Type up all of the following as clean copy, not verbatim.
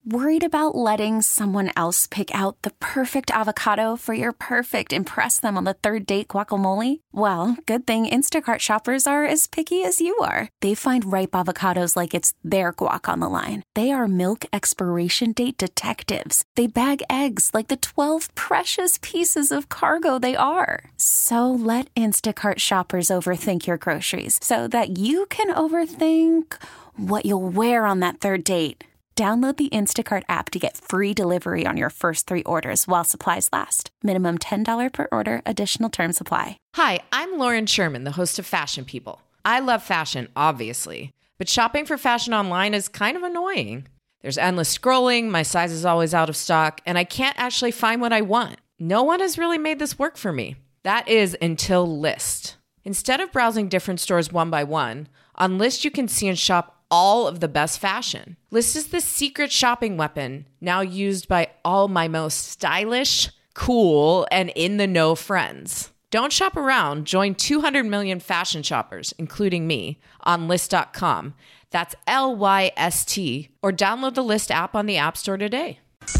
Worried about letting someone else pick out the perfect avocado for your perfect impress them on the third date guacamole? Well, good thing Instacart shoppers are as picky as you are. They find ripe avocados like it's their guac on the line. They are milk expiration date detectives. They bag eggs like the 12 precious pieces of cargo they are. So let Instacart shoppers overthink your groceries so that you can overthink what you'll wear on that third date. Download the Instacart app to get free delivery on your first 3 orders while supplies last. Minimum $10 per order. Additional terms apply. Hi, I'm Lauren Sherman, the host of Fashion People. I love fashion, obviously, but shopping for fashion online is kind of annoying. There's endless scrolling, my size is always out of stock, and I can't actually find what I want. No one has really made this work for me. That is until Lyst. Instead of browsing different stores one by one, on Lyst you can see and shop all of the best fashion. Lyst is the secret shopping weapon now used by all my most stylish, cool, and in-the-know friends. Don't shop around. Join 200 million fashion shoppers, including me, on Lyst.com. That's Lyst, or download the Lyst app on the App Store today.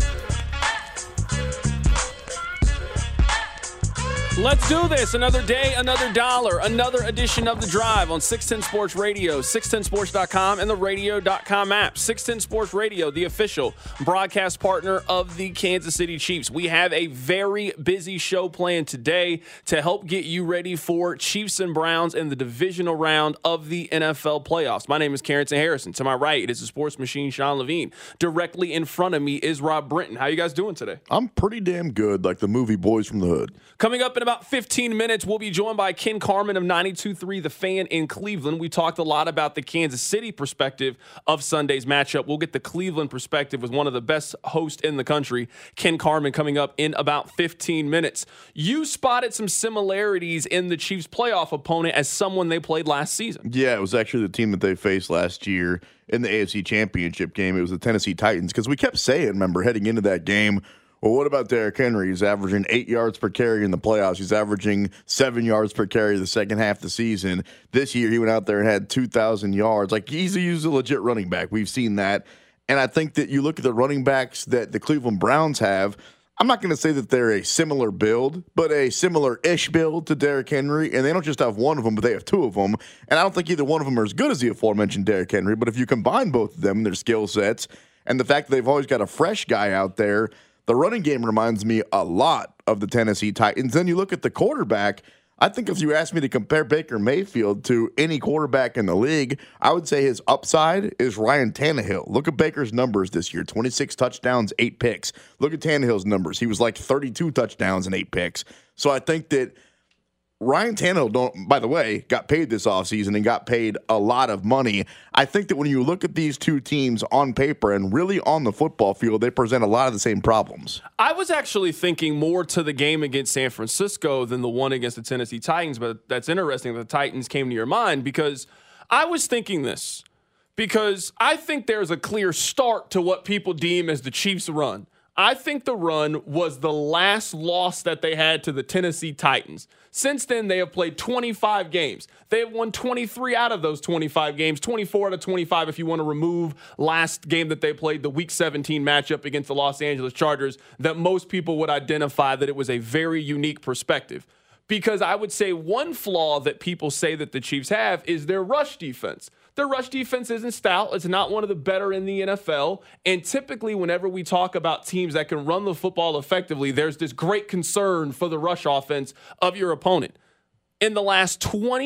Let's do this. Another day, another dollar, another edition of The Drive on 610 Sports Radio, 610sports.com, and the radio.com app. 610 Sports Radio, the official broadcast partner of the Kansas City Chiefs. We have a very busy show planned today to help get you ready for Chiefs and Browns in the divisional round of the NFL playoffs. My name is Carrington Harrison. To my right, it is the sports machine, Sean Levine. Directly in front of me is Rob Brinton. How you guys doing today? I'm pretty damn good, like the movie Boys from the Hood. Coming up in about 15 minutes, we'll be joined by Ken Carman of 92.3 The Fan in Cleveland. We talked a lot about the Kansas City perspective of Sunday's matchup. We'll get the Cleveland perspective with one of the best hosts in the country, Ken Carman, coming up in about 15 minutes. You spotted some similarities in the Chiefs' playoff opponent as someone they played last season. Yeah, it was actually the team that they faced last year in the AFC Championship game. It was the Tennessee Titans, because we kept saying, remember, heading into that game, well, what about Derrick Henry? He's averaging 8 yards per carry in the playoffs. He's averaging 7 yards per carry the second half of the season. This year, he went out there and had 2,000 yards. Like, he's a legit running back. We've seen that. And I think that you look at the running backs that the Cleveland Browns have, I'm not going to say that they're a similar build, but a similar-ish build to Derrick Henry. And they don't just have one of them, but they have two of them. And I don't think either one of them are as good as the aforementioned Derrick Henry. But if you combine both of them, their skill sets, and the fact that they've always got a fresh guy out there, the running game reminds me a lot of the Tennessee Titans. Then you look at the quarterback. I think if you asked me to compare Baker Mayfield to any quarterback in the league, I would say his upside is Ryan Tannehill. Look at Baker's numbers this year, 26 touchdowns, 8 picks. Look at Tannehill's numbers. He was like 32 touchdowns and 8 picks. So I think that Ryan Tannehill, by the way, got paid this offseason and got paid a lot of money. I think that when you look at these two teams on paper and really on the football field, they present a lot of the same problems. I was actually thinking more to the game against San Francisco than the one against the Tennessee Titans, but that's interesting that the Titans came to your mind, because I was thinking this, because I think there's a clear start to what people deem as the Chiefs' run. I think the run was the last loss that they had to the Tennessee Titans. Since then, they have played 25 games. They have won 23 out of those 25 games, 24 out of 25 if you want to remove last game that they played, the Week 17 matchup against the Los Angeles Chargers, that most people would identify that it was a very unique perspective. Because I would say one flaw that people say that the Chiefs have is their rush defense. Their rush defense isn't stout. It's not one of the better in the NFL. And typically, whenever we talk about teams that can run the football effectively, there's this great concern for the rush offense of your opponent. In the last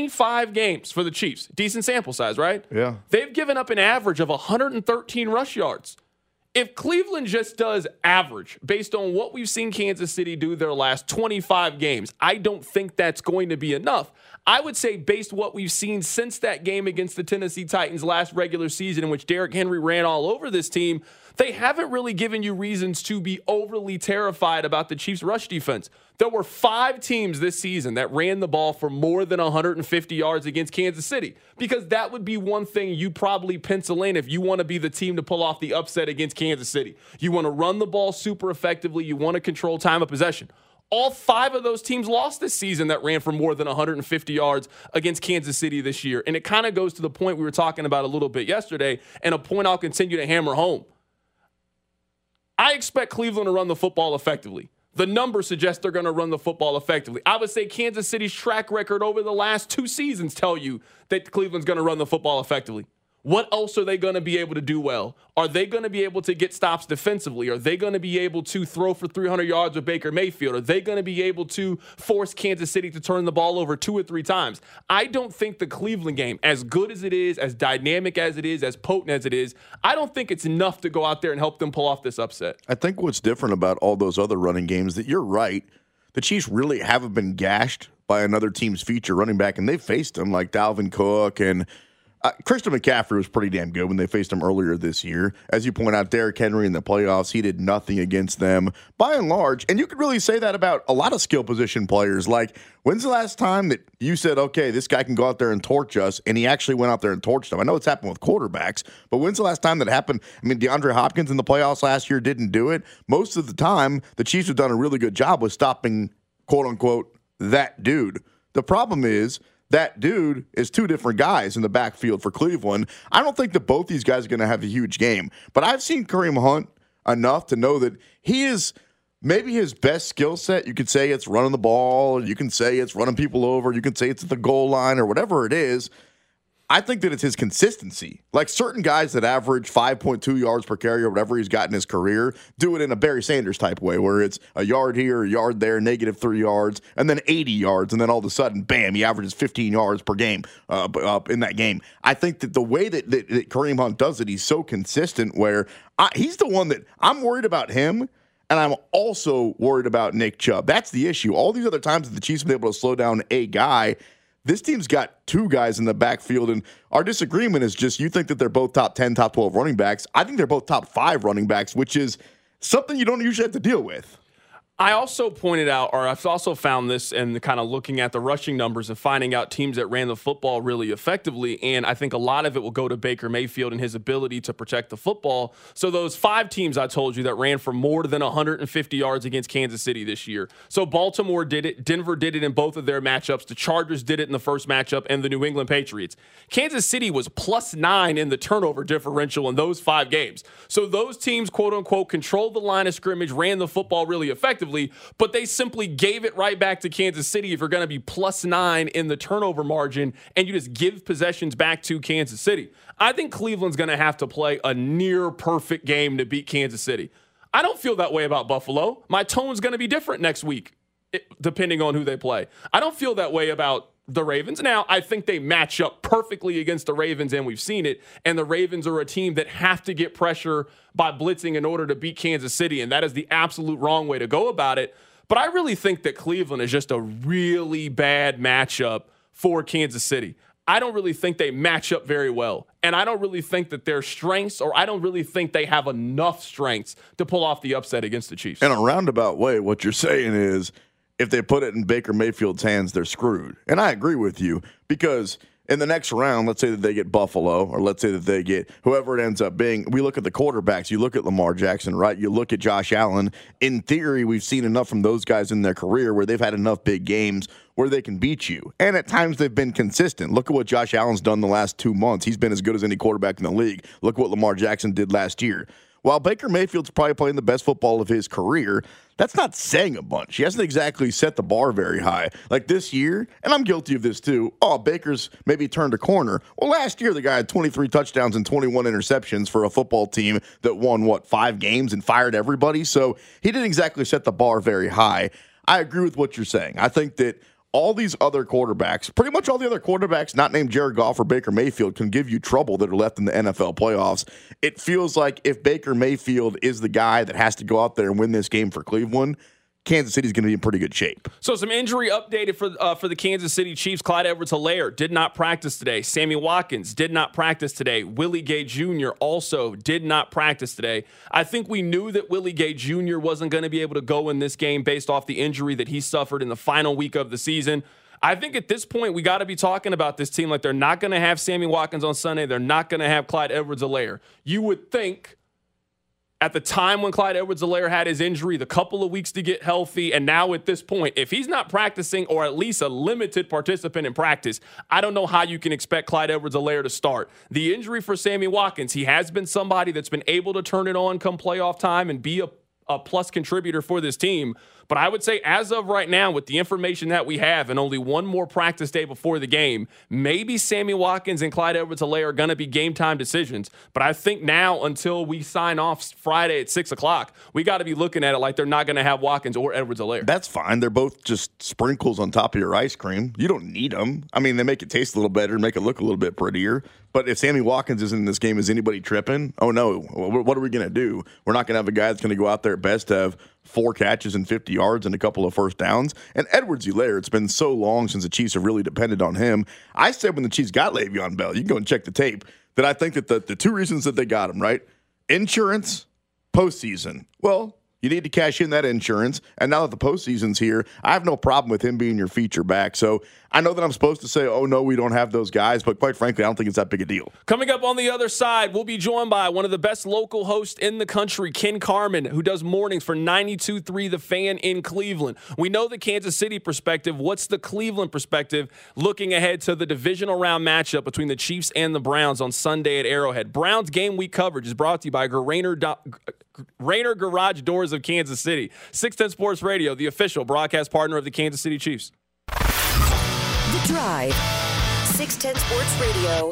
25 games for the Chiefs, decent sample size, right? Yeah. They've given up an average of 113 rush yards. If Cleveland just does average, based on what we've seen Kansas City do their last 25 games, I don't think that's going to be enough. I would say based on what we've seen since that game against the Tennessee Titans last regular season, in which Derrick Henry ran all over this team, they haven't really given you reasons to be overly terrified about the Chiefs' rush defense. There were 5 teams this season that ran the ball for more than 150 yards against Kansas City, because that would be one thing you probably pencil in if you want to be the team to pull off the upset against Kansas City. You want to run the ball super effectively. You want to control time of possession. All 5 of those teams lost this season that ran for more than 150 yards against Kansas City this year. And it kind of goes to the point we were talking about a little bit yesterday, and a point I'll continue to hammer home. expect Cleveland to run the football effectively. The numbers suggest they're going to run the football effectively. I would say Kansas City's track record over the last 2 seasons tell you that Cleveland's going to run the football effectively. What else are they going to be able to do well? Are they going to be able to get stops defensively? Are they going to be able to throw for 300 yards with Baker Mayfield? Are they going to be able to force Kansas City to turn the ball over 2 or 3 times? I don't think the Cleveland game, as good as it is, as dynamic as it is, as potent as it is, I don't think it's enough to go out there and help them pull off this upset. I think what's different about all those other running games that you're right, the Chiefs really haven't been gashed by another team's feature running back, and they've faced them like Dalvin Cook and Christian McCaffrey was pretty damn good when they faced him earlier this year. As you point out, Derrick Henry in the playoffs, he did nothing against them by and large. And you could really say that about a lot of skill position players. Like, when's the last time that you said, okay, this guy can go out there and torch us, and he actually went out there and torched them? I know it's happened with quarterbacks, but when's the last time that happened? I mean, DeAndre Hopkins in the playoffs last year didn't do it. Most of the time, the Chiefs have done a really good job with stopping, quote-unquote, that dude. The problem is, that dude is 2 different guys in the backfield for Cleveland. I don't think that both these guys are going to have a huge game, but I've seen Kareem Hunt enough to know that he is maybe his best skill set. You could say it's running the ball. You can say it's running people over. You can say it's at the goal line or whatever it is. I think that it's his consistency. Like certain guys that average 5.2 yards per carry or whatever he's got in his career do it in a Barry Sanders type way where it's a yard here, a yard there, -3 yards, and then 80 yards, and then all of a sudden, bam, he averages 15 yards per game in that game. I think that the way that Kareem Hunt does it, he's so consistent where he's the one that I'm worried about him. And I'm also worried about Nick Chubb. That's the issue. All these other times that the Chiefs have been able to slow down a guy, this team's got 2 guys in the backfield, and our disagreement is just you think that they're both top 10, top 12 running backs. I think they're both top 5 running backs, which is something you don't usually have to deal with. I also pointed out, or I've also found this and kind of looking at the rushing numbers and finding out teams that ran the football really effectively. And I think a lot of it will go to Baker Mayfield and his ability to protect the football. So those 5 teams I told you that ran for more than 150 yards against Kansas City this year. So Baltimore did it. Denver did it in both of their matchups. The Chargers did it in the first matchup, and the New England Patriots. Kansas City was +9 in the turnover differential in those 5 games. So those teams, quote unquote, controlled the line of scrimmage, ran the football really effectively. But they simply gave it right back to Kansas City if you're going to be +9 in the turnover margin and you just give possessions back to Kansas City. I think Cleveland's going to have to play a near perfect game to beat Kansas City. I don't feel that way about Buffalo. My tone's going to be different next week, depending on who they play. I don't feel that way about the Ravens. Now, I think they match up perfectly against the Ravens, and we've seen it. And the Ravens are a team that have to get pressure by blitzing in order to beat Kansas City, and that is the absolute wrong way to go about it. But I really think that Cleveland is just a really bad matchup for Kansas City. I don't really think they match up very well. And I don't really think that their strengths, or I don't really think they have enough strengths to pull off the upset against the Chiefs. In a roundabout way, what you're saying is if they put it in Baker Mayfield's hands, they're screwed. And I agree with you because in the next round, let's say that they get Buffalo, or let's say that they get whoever it ends up being. We look at the quarterbacks. You look at Lamar Jackson, right? You look at Josh Allen. In theory, we've seen enough from those guys in their career where they've had enough big games where they can beat you. And at times they've been consistent. Look at what Josh Allen's done the last 2 months. He's been as good as any quarterback in the league. Look what Lamar Jackson did last year. While Baker Mayfield's probably playing the best football of his career, that's not saying a bunch. He hasn't exactly set the bar very high. Like this year, and I'm guilty of this too, Baker's maybe turned a corner. Well, last year the guy had 23 touchdowns and 21 interceptions for a football team that won, 5 games and fired everybody? So he didn't exactly set the bar very high. I agree with what you're saying. I think that all these other quarterbacks, pretty much all the other quarterbacks not named Jared Goff or Baker Mayfield, can give you trouble that are left in the NFL playoffs. It feels like if Baker Mayfield is the guy that has to go out there and win this game for Cleveland, Kansas City's going to be in pretty good shape. So some injury updated for the Kansas City Chiefs. Clyde Edwards-Helaire did not practice today. Sammy Watkins did not practice today. Willie Gay Jr. also did not practice today. I think we knew that Willie Gay Jr. wasn't going to be able to go in this game based off the injury that he suffered in the final week of the season. I think at this point, we got to be talking about this team like they're not going to have Sammy Watkins on Sunday. They're not going to have Clyde Edwards-Helaire. You would think at the time when Clyde Edwards-Helaire had his injury, the couple of weeks to get healthy, and now at this point, if he's not practicing or at least a limited participant in practice, I don't know how you can expect Clyde Edwards-Helaire to start. The injury for Sammy Watkins, he has been somebody that's been able to turn it on come playoff time and be a a plus contributor for this team. But I would say as of right now, with the information that we have and only one more practice day before the game, maybe Sammy Watkins and Clyde Edwards-Helaire are going to be game time decisions. But I think now until we sign off Friday at 6 o'clock, we got to be looking at it like they're not going to have Watkins or Edwards-Helaire. That's fine. They're both just sprinkles on top of your ice cream. You don't need them. I mean, they make it taste a little better and make it look a little bit prettier. But if Sammy Watkins isn't in this game, is anybody tripping? Oh, no. What are we going to do? We're not going to have a guy that's going to go out there at best to have 4 catches and 50 yards and a couple of first downs. And Edwards-Helaire, it's been so long since the Chiefs have really depended on him. I said when the Chiefs got Le'Veon Bell, you can go and check the tape, that I think that the two reasons that they got him, right? Insurance, postseason. Well, you need to cash in that insurance. And now that the postseason's here, I have no problem with him being your feature back. So I know that I'm supposed to say, oh, no, we don't have those guys. But quite frankly, I don't think it's that big a deal. Coming up on the other side, we'll be joined by one of the best local hosts in the country, Ken Carman, who does mornings for 92.3 The Fan in Cleveland. We know the Kansas City perspective. What's the Cleveland perspective looking ahead to the divisional round matchup between the Chiefs and the Browns on Sunday at Arrowhead? Browns game week coverage is brought to you by Rainer Garage Doors of Kansas City. 610 Sports Radio, the official broadcast partner of the Kansas City Chiefs. The Drive. 610 Sports Radio.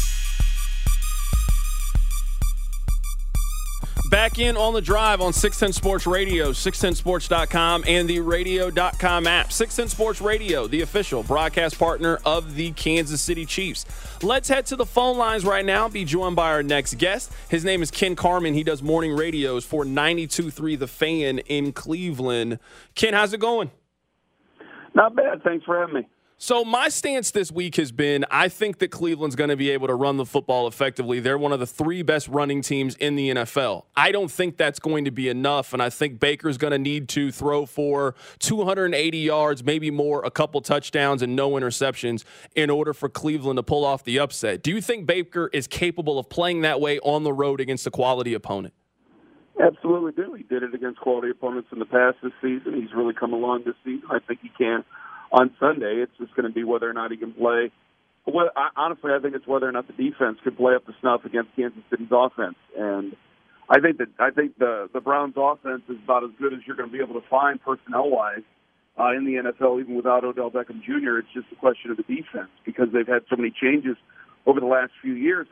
Back in on the Drive on 610 Sports Radio, 610sports.com, and the radio.com app. 610 Sports Radio, the official broadcast partner of the Kansas City Chiefs. Let's head to the phone lines right now, be joined by our next guest. His name is Ken Carman. He does morning radios for 92.3 The Fan in Cleveland. Ken, how's it going? Not bad. Thanks for having me. So my stance this week has been, I think that Cleveland's going to be able to run the football effectively. They're one of the 3 best running teams in the NFL. I don't think that's going to be enough, and I think Baker's going to need to throw for 280 yards, maybe more, a couple touchdowns, and no interceptions in order for Cleveland to pull off the upset. Do you think Baker is capable of playing that way on the road against a quality opponent? Absolutely do. He did it against quality opponents in the past this season. He's really come along this season. I think he can. On Sunday, it's just going to be whether or not he can play. Honestly, I think it's whether or not the defense can play up to snuff against Kansas City's offense. And I think the Browns' offense is about as good as you're going to be able to find personnel-wise in the NFL, even without Odell Beckham Jr. It's just a question of the defense because they've had so many changes over the last few years.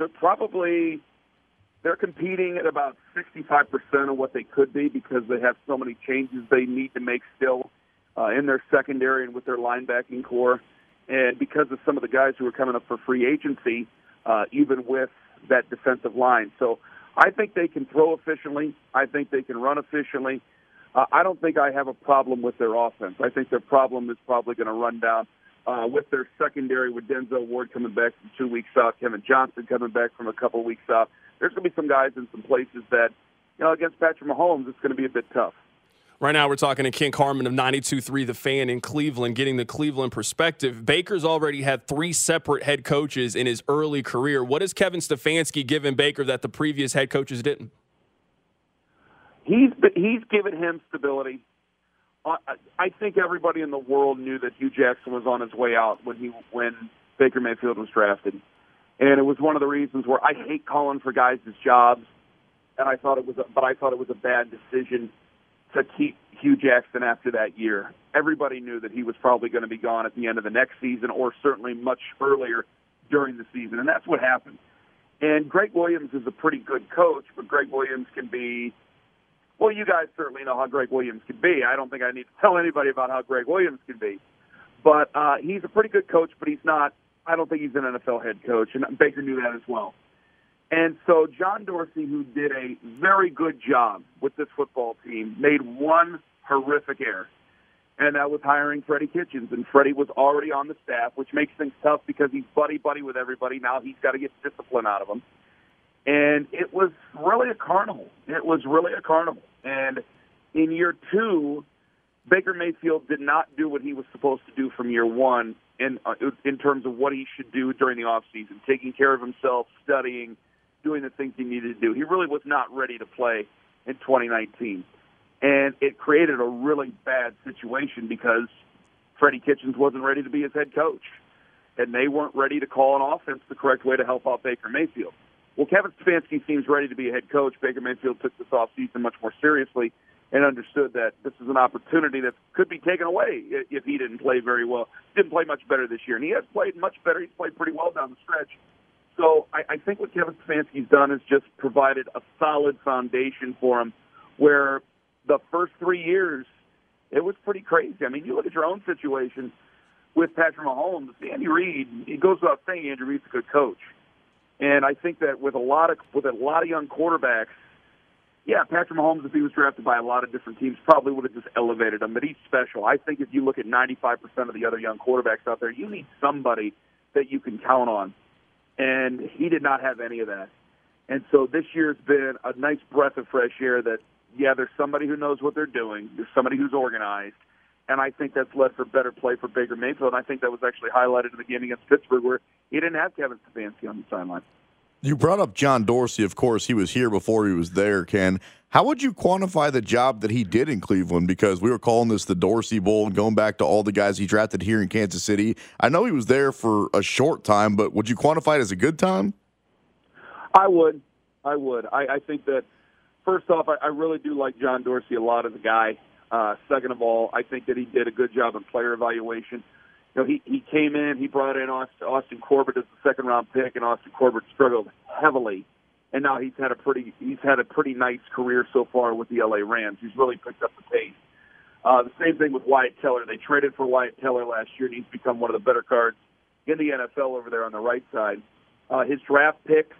They're competing at about 65% of what they could be because they have so many changes they need to make still in their secondary and with their linebacking core. And because of some of the guys who are coming up for free agency, even with that defensive line. So I think they can throw efficiently. I think they can run efficiently. I don't think I have a problem with their offense. I think their problem is probably going to run down with their secondary, with Denzel Ward coming back from 2 weeks out, Kevin Johnson coming back from a couple weeks out. There's going to be some guys in some places that, against Patrick Mahomes, it's going to be a bit tough. Right now we're talking to Ken Carman of 92.3 The Fan in Cleveland, getting the Cleveland perspective. Baker's already had 3 separate head coaches in his early career. What has Kevin Stefanski given Baker that the previous head coaches didn't? He's given him stability. I think everybody in the world knew that Hugh Jackson was on his way out when Baker Mayfield was drafted. And it was one of the reasons where I hate calling for guys' jobs, and I thought it was a bad decision to keep Hugh Jackson after that year. Everybody knew that he was probably going to be gone at the end of the next season or certainly much earlier during the season, and that's what happened. And Greg Williams is a pretty good coach, but Greg Williams can be – well, you guys certainly know how Greg Williams can be. I don't think I need to tell anybody about how Greg Williams can be. But he's a pretty good coach, but he's not – I don't think he's an NFL head coach, and Baker knew that as well. And so John Dorsey, who did a very good job with this football team, made one horrific error, and that was hiring Freddie Kitchens. And Freddie was already on the staff, which makes things tough because he's buddy-buddy with everybody. Now he's got to get discipline out of them. And it was really a carnival. And in year 2, Baker Mayfield did not do what he was supposed to do from year 1 in terms of what he should do during the offseason, taking care of himself, studying, doing the things he needed to do. He really was not ready to play in 2019. And it created a really bad situation because Freddie Kitchens wasn't ready to be his head coach. And they weren't ready to call an offense the correct way to help out Baker Mayfield. Well, Kevin Stefanski seems ready to be a head coach. Baker Mayfield took this offseason much more seriously. and understood that this is an opportunity that could be taken away if he didn't play very well. Didn't play much better this year, and he has played much better. He's played pretty well down the stretch. So I think what Kevin Stefanski's done is just provided a solid foundation for him where the first 3 years, it was pretty crazy. I mean, you look at your own situation with Patrick Mahomes. Andy Reid, it goes without saying Andy Reid's a good coach. And I think that with a lot of young quarterbacks, yeah, Patrick Mahomes, if he was drafted by a lot of different teams, probably would have just elevated him. But he's special. I think if you look at 95% of the other young quarterbacks out there, you need somebody that you can count on. And he did not have any of that. And so this year's been a nice breath of fresh air that, yeah, there's somebody who knows what they're doing. There's somebody who's organized. And I think that's led for better play for Baker Mayfield. And I think that was actually highlighted in the game against Pittsburgh where he didn't have Kevin Stefanski on the sideline. You brought up John Dorsey. Of course, he was here before he was there, Ken. How would you quantify the job that he did in Cleveland? Because we were calling this the Dorsey Bowl and going back to all the guys he drafted here in Kansas City. I know he was there for a short time, but would you quantify it as a good time? I would. I think that, first off, I really do like John Dorsey a lot as a guy. Second of all, I think that he did a good job in player evaluation. You know, he came in, he brought in Austin Corbett as the second-round pick, and Austin Corbett struggled heavily. And now he's had a pretty nice career so far with the LA Rams. He's really picked up the pace. The same thing with Wyatt Teller. They traded for Wyatt Teller last year, and he's become one of the better cards in the NFL over there on the right side. His draft picks,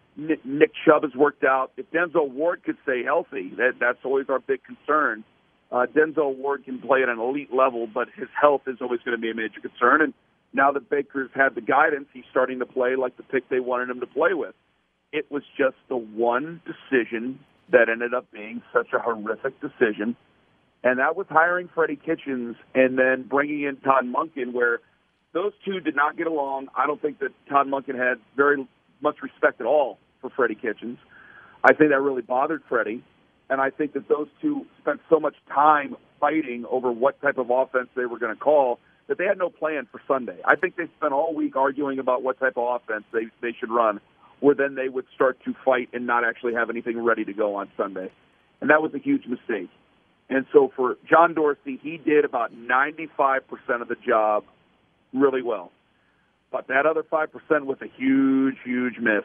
Nick Chubb has worked out. If Denzel Ward could stay healthy, that's always our big concern. Denzel Ward can play at an elite level, but his health is always going to be a major concern. And now that Baker's had the guidance, he's starting to play like the pick they wanted him to play with. It was just the one decision that ended up being such a horrific decision, and that was hiring Freddie Kitchens and then bringing in Todd Monken, where those two did not get along. I don't think that Todd Monken had very much respect at all for Freddie Kitchens. I think that really bothered Freddie. And I think that those two spent so much time fighting over what type of offense they were going to call that they had no plan for Sunday. I think they spent all week arguing about what type of offense they should run, where then they would start to fight and not actually have anything ready to go on Sunday. And that was a huge mistake. And so for John Dorsey, he did about 95% of the job really well. But that other 5% was a huge, huge miss.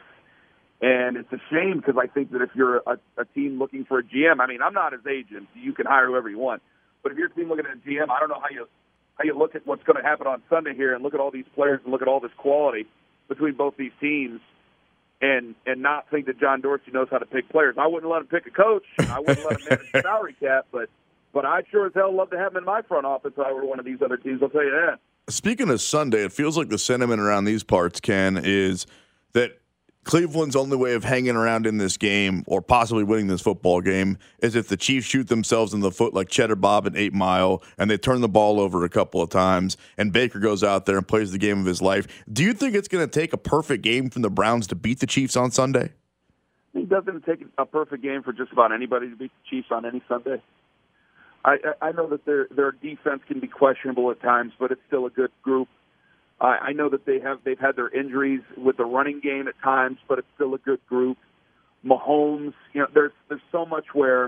And it's a shame because I think that if you're a team looking for a GM, I mean, I'm not his agent. You can hire whoever you want. But if you're a team looking at a GM, I don't know how you look at what's going to happen on Sunday here and look at all these players and look at all this quality between both these teams and not think that John Dorsey knows how to pick players. I wouldn't let him pick a coach. I wouldn't let him manage the salary cap. But I'd sure as hell love to have him in my front office if I were one of these other teams. I'll tell you that. Speaking of Sunday, it feels like the sentiment around these parts, Ken, is that Cleveland's only way of hanging around in this game or possibly winning this football game is if the Chiefs shoot themselves in the foot like Cheddar Bob at 8 Mile and they turn the ball over a couple of times and Baker goes out there and plays the game of his life. Do you think it's going to take a perfect game from the Browns to beat the Chiefs on Sunday? It doesn't take a perfect game for just about anybody to beat the Chiefs on any Sunday. I know that their defense can be questionable at times, but it's still a good group. I know that they've had their injuries with the running game at times, but it's still a good group. Mahomes, there's so much where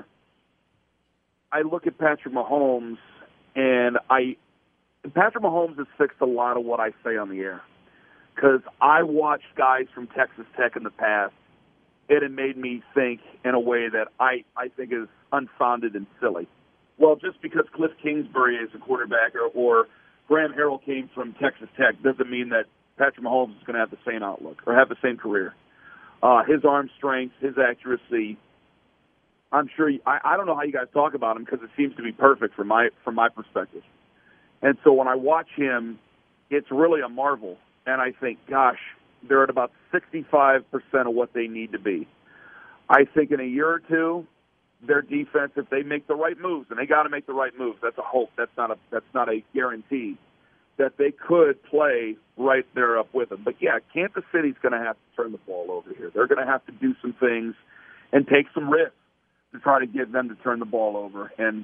I look at Patrick Mahomes, and Patrick Mahomes has fixed a lot of what I say on the air because I watched guys from Texas Tech in the past. It had made me think in a way that I think is unfounded and silly. Well, just because Cliff Kingsbury is a quarterback or Graham Harrell came from Texas Tech doesn't mean that Patrick Mahomes is going to have the same outlook or have the same career. His arm strength, his accuracy, I'm sure I don't know how you guys talk about him because it seems to be perfect from my perspective. And so when I watch him, it's really a marvel. And I think, gosh, they're at about 65% of what they need to be. I think in a year or two, their defense, if they make the right moves, and they got to make the right moves, that's a hope. That's not a guarantee that they could play right there up with them. But yeah, Kansas City's going to have to turn the ball over here. They're going to have to do some things and take some risks to try to get them to turn the ball over. And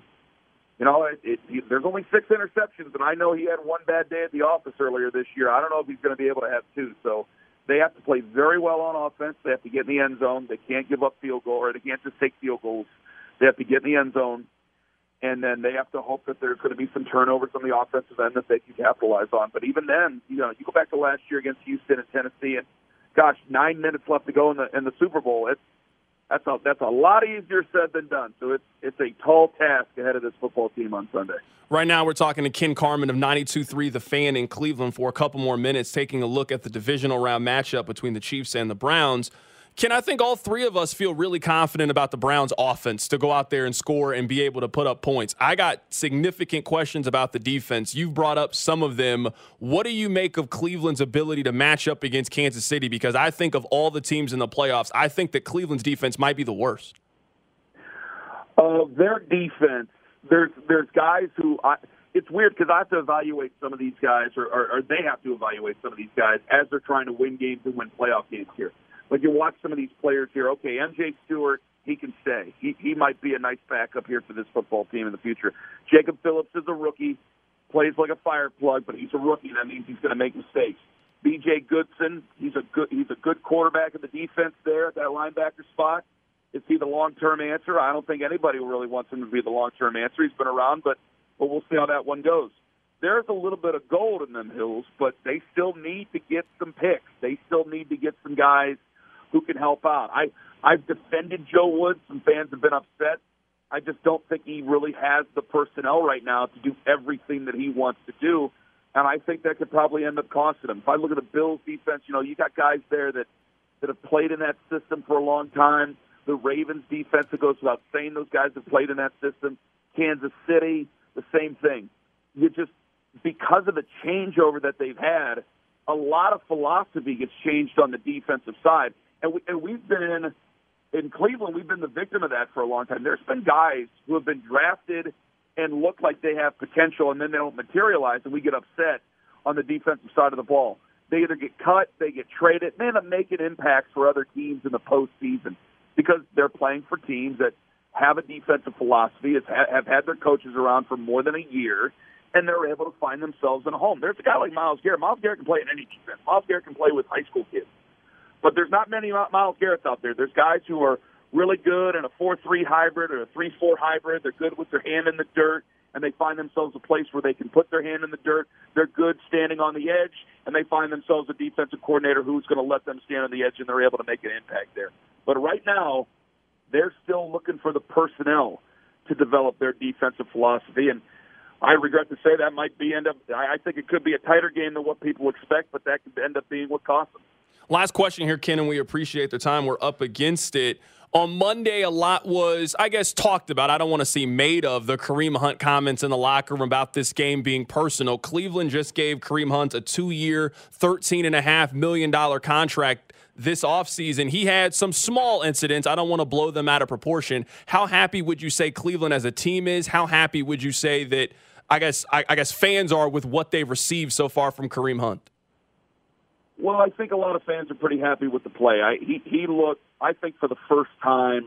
there's only 6 interceptions, and I know he had one bad day at the office earlier this year. I don't know if he's going to be able to have 2. So they have to play very well on offense. They have to get in the end zone. They can't give up field goal, or they can't just take field goals. They have to get in the end zone and then they have to hope that there's going to be some turnovers on the offensive end that they can capitalize on. But even then, you go back to last year against Houston and Tennessee, and gosh, 9 minutes left to go in the Super Bowl. That's a lot easier said than done. So it's a tall task ahead of this football team on Sunday. Right now, we're talking to Ken Carman of 92.3 The Fan in Cleveland for a couple more minutes, taking a look at the divisional round matchup between the Chiefs and the Browns. Ken, I think all three of us feel really confident about the Browns' offense to go out there and score and be able to put up points. I got significant questions about the defense. You've brought up some of them. What do you make of Cleveland's ability to match up against Kansas City? Because I think of all the teams in the playoffs, I think that Cleveland's defense might be the worst. Their defense, there's guys who it's weird because I have to evaluate some of these guys, or they have to evaluate some of these guys as they're trying to win games and win playoff games here. Like you watch some of these players here. Okay, MJ Stewart, he can stay. He might be a nice backup here for this football team in the future. Jacob Phillips is a rookie, plays like a fire plug, but he's a rookie. That means he's going to make mistakes. B.J. Goodson, he's a good quarterback in the defense there at that linebacker spot. Is he the long-term answer? I don't think anybody really wants him to be the long-term answer. He's been around, but we'll see how that one goes. There's a little bit of gold in them hills, but they still need to get some picks. They still need to get some guys who can help out. I've defended Joe Woods. Some fans have been upset. I just don't think he really has the personnel right now to do everything that he wants to do, and I think that could probably end up costing him. If I look at the Bills' defense, you got guys there that have played in that system for a long time. The Ravens' defense, it goes without saying, those guys have played in that system. Kansas City, the same thing. Because of the changeover that they've had, a lot of philosophy gets changed on the defensive side. And we've been, in Cleveland, we've been the victim of that for a long time. There's been guys who have been drafted and look like they have potential, and then they don't materialize, and we get upset on the defensive side of the ball. They either get cut, they get traded, and they end up making impacts for other teams in the postseason because they're playing for teams that have a defensive philosophy, have had their coaches around for more than a year, and they're able to find themselves in a home. There's a guy like Myles Garrett. Myles Garrett can play in any defense. Myles Garrett can play with high school kids. But there's not many Myles Garretts out there. There's guys who are really good in a 4-3 hybrid or a 3-4 hybrid. They're good with their hand in the dirt, and they find themselves a place where they can put their hand in the dirt. They're good standing on the edge, and they find themselves a defensive coordinator who's going to let them stand on the edge, and they're able to make an impact there. But right now, they're still looking for the personnel to develop their defensive philosophy, and I regret to say that might be I think it could be a tighter game than what people expect, but that could end up being what cost them. Last question here, Ken, and we appreciate the time. We're up against it. On Monday, a lot was, I guess, talked about. I don't want to see made of the Kareem Hunt comments in the locker room about this game being personal. Cleveland just gave Kareem Hunt a 2-year, $13.5 million contract this offseason. He had some small incidents. I don't want to blow them out of proportion. How happy would you say Cleveland as a team is? How happy would you say that, I guess fans are with what they've received so far from Kareem Hunt? Well, I think a lot of fans are pretty happy with the play. He looked, I think, for the first time.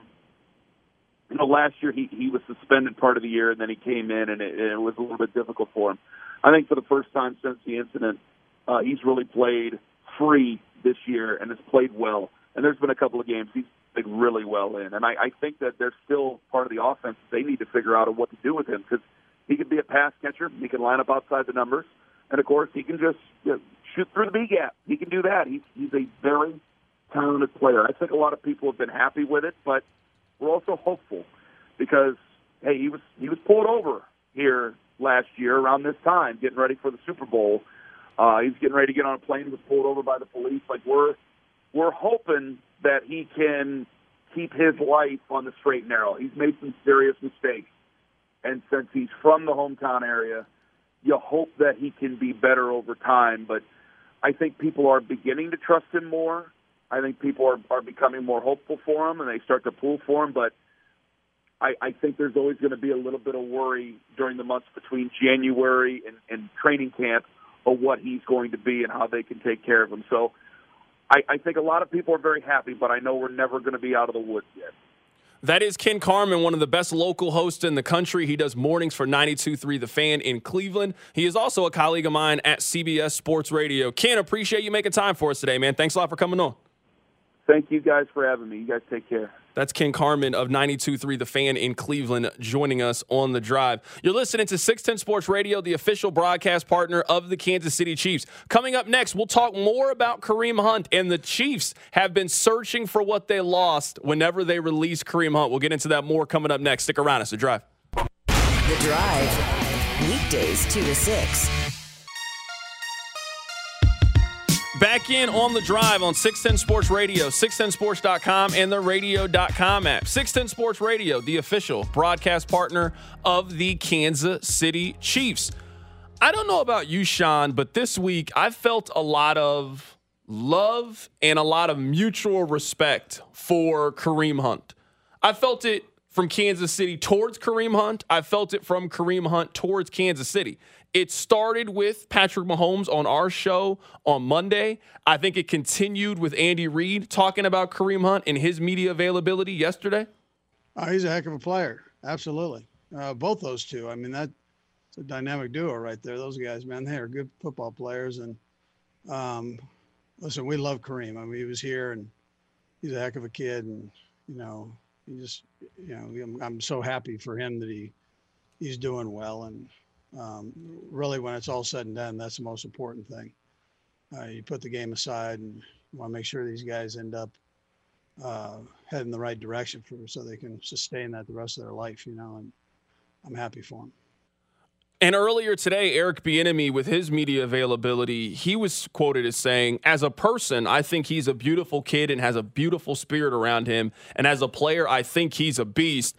Last year he was suspended part of the year, and then he came in, and it was a little bit difficult for him. I think for the first time since the incident, he's really played free this year and has played well. And there's been a couple of games he's played really well in. And I think that there's still part of the offense they need to figure out what to do with him, because he could be a pass catcher. He can line up outside the numbers. And, of course, he can just shoot through the B-gap. He can do that. He's a very talented player. I think a lot of people have been happy with it, but we're also hopeful because, hey, he was pulled over here last year around this time, getting ready for the Super Bowl. He's getting ready to get on a plane. He was pulled over by the police. Like we're hoping that he can keep his life on the straight and narrow. He's made some serious mistakes, and since he's from the hometown area, you hope that he can be better over time. But I think people are beginning to trust him more. I think people are becoming more hopeful for him, and they start to pull for him. But I think there's always going to be a little bit of worry during the months between January and training camp of what he's going to be and how they can take care of him. So I think a lot of people are very happy, but I know we're never going to be out of the woods yet. That is Ken Carman, one of the best local hosts in the country. He does mornings for 92.3 The Fan in Cleveland. He is also a colleague of mine at CBS Sports Radio. Ken, appreciate you making time for us today, man. Thanks a lot for coming on. Thank you guys for having me. You guys take care. That's Ken Carman of 92.3 The Fan in Cleveland joining us on The Drive. You're listening to 610 Sports Radio, the official broadcast partner of the Kansas City Chiefs. Coming up next, we'll talk more about Kareem Hunt, and the Chiefs have been searching for what they lost whenever they released Kareem Hunt. We'll get into that more coming up next. Stick around. It's The Drive. The Drive, weekdays 2 to 6. Back in on The Drive on 610 Sports Radio, 610sports.com, and the radio.com app. 610 Sports Radio, the official broadcast partner of the Kansas City Chiefs. I don't know about you, Sean, but this week I felt a lot of love and a lot of mutual respect for Kareem Hunt. I felt it from Kansas City towards Kareem Hunt. I felt it from Kareem Hunt towards Kansas City. It started with Patrick Mahomes on our show on Monday. I think it continued with Andy Reid talking about Kareem Hunt and his media availability yesterday. He's a heck of a player. Absolutely. Both those two. I mean, that's a dynamic duo right there. Those guys, man, they are good football players. And listen, we love Kareem. I mean, he was here and he's a heck of a kid. And, he just, I'm so happy for him that he's doing well. And, really, when it's all said and done, that's the most important thing. You put the game aside and you want to make sure these guys end up heading the right direction so they can sustain that the rest of their life, and I'm happy for them. And earlier today, Eric Bieniemy, with his media availability, he was quoted as saying, as a person, I think he's a beautiful kid and has a beautiful spirit around him. And as a player, I think he's a beast.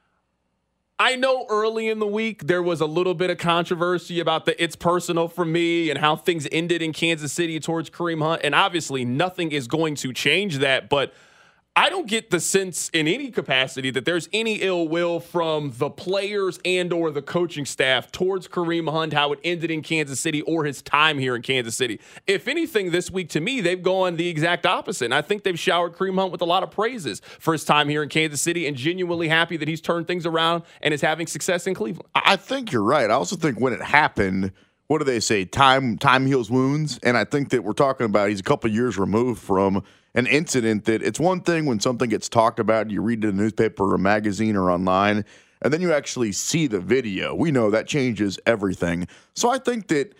I know early in the week there was a little bit of controversy about the it's personal for me and how things ended in Kansas City towards Kareem Hunt. And obviously nothing is going to change that. But I don't get the sense in any capacity that there's any ill will from the players and or the coaching staff towards Kareem Hunt, how it ended in Kansas City or his time here in Kansas City. If anything, this week, to me, they've gone the exact opposite. And I think they've showered Kareem Hunt with a lot of praises for his time here in Kansas City and genuinely happy that he's turned things around and is having success in Cleveland. I think you're right. I also think when it happened, what do they say? Time heals wounds. And I think that we're talking about he's a couple of years removed from an incident that it's one thing when something gets talked about, you read it in a newspaper or a magazine or online, and then you actually see the video. We know that changes everything. So I think that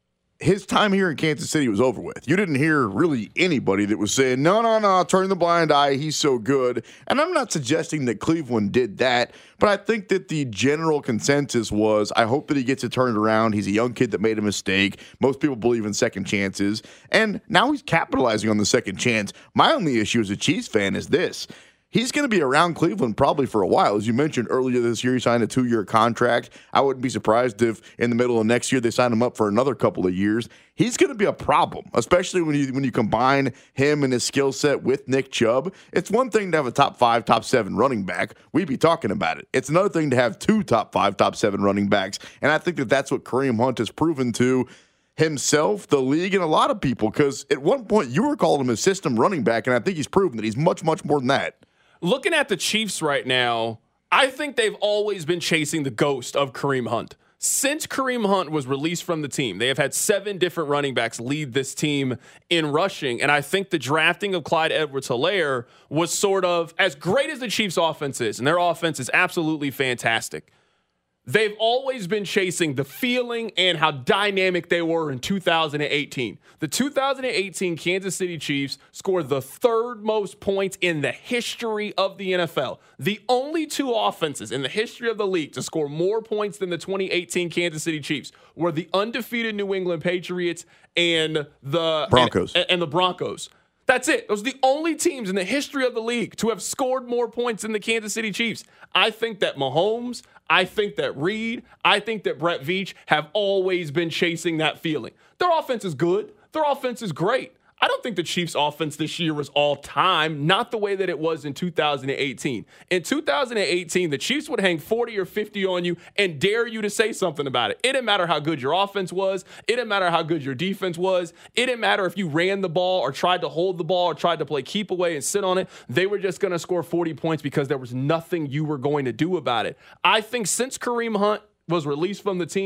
his time here in Kansas City was over with. You didn't hear really anybody that was saying, no, turn the blind eye, he's so good. And I'm not suggesting that Cleveland did that, but I think that the general consensus was, I hope that he gets it turned around. He's a young kid that made a mistake. Most people believe in second chances. And now he's capitalizing on the second chance. My only issue as a Chiefs fan is this. He's going to be around Cleveland probably for a while. As you mentioned earlier this year, he signed a 2-year contract. I wouldn't be surprised if in the middle of next year they sign him up for another couple of years. He's going to be a problem, especially when you combine him and his skill set with Nick Chubb. It's one thing to have a top 5, top 7 running back. We'd be talking about it. It's another thing to have 2 top 5, top 7 running backs. And I think that that's what Kareem Hunt has proven to himself, the league, and a lot of people. Because at one point you were calling him a system running back, and I think he's proven that he's much, much more than that. Looking at the Chiefs right now, I think they've always been chasing the ghost of Kareem Hunt. Since Kareem Hunt was released from the team, they have had 7 different running backs lead this team in rushing. And I think the drafting of Clyde Edwards-Helaire was sort of, as great as the Chiefs' offense is, and their offense is absolutely fantastic, they've always been chasing the feeling and how dynamic they were in 2018. The 2018 Kansas City Chiefs scored the 3rd most points in the history of the NFL. The only 2 offenses in the history of the league to score more points than the 2018 Kansas City Chiefs were the undefeated New England Patriots and the Broncos. And the Broncos. That's it. Those are the only teams in the history of the league to have scored more points than the Kansas City Chiefs. I think that Mahomes, I think that Reid, I think that Brett Veach have always been chasing that feeling. Their offense is good. Their offense is great. I don't think the Chiefs' offense this year was all-time, not the way that it was in 2018. In 2018, the Chiefs would hang 40 or 50 on you and dare you to say something about it. It didn't matter how good your offense was. It didn't matter how good your defense was. It didn't matter if you ran the ball or tried to hold the ball or tried to play keep away and sit on it. They were just going to score 40 points because there was nothing you were going to do about it. I think since Kareem Hunt was released from the team,